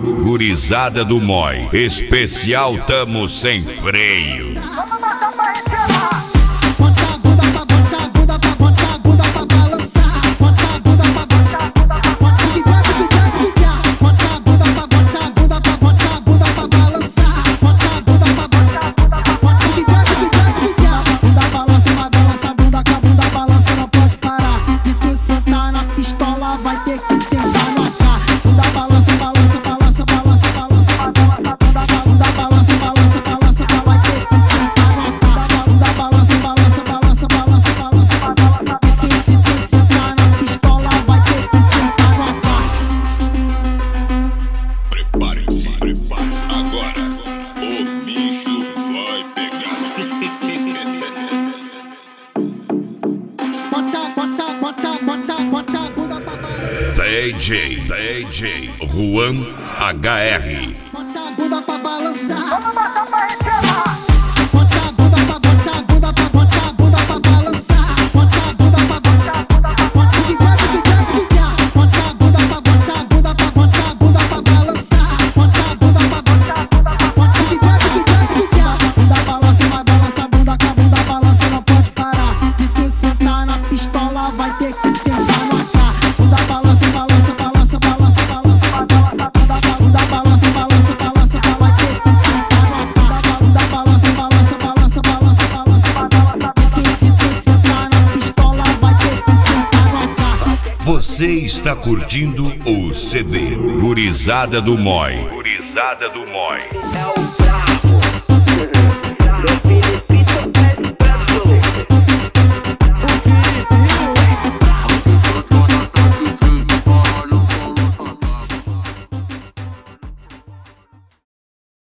Gurizada do Moi, especial tamo sem freio. DJ Juan HR. Bota a bunda pra balançar. Vamos botar pra receber. Bota a bunda pra bota a bunda pra bota a bunda pra balançar. Bota a bunda pra bota a bunda pra bota a bunda pra bota a bunda pra bota a bunda pra balançar. Bota a bunda pra bota a bunda pra bota a bunda balança, vai balança a bunda com a bunda balança, não pode parar. Se tu sentar na pistola vai ter que sentar no AK. Bunda balança, balança, balança, balança, balança, bunda balança, balança, balança, vai ter que sentar no AK. Bunda balança, balança, balança, balança, balança, se tu sentar na pistola vai ter que sentar no AK. Você está curtindo o CD Gurizada do Moi. Gurizada do Moi.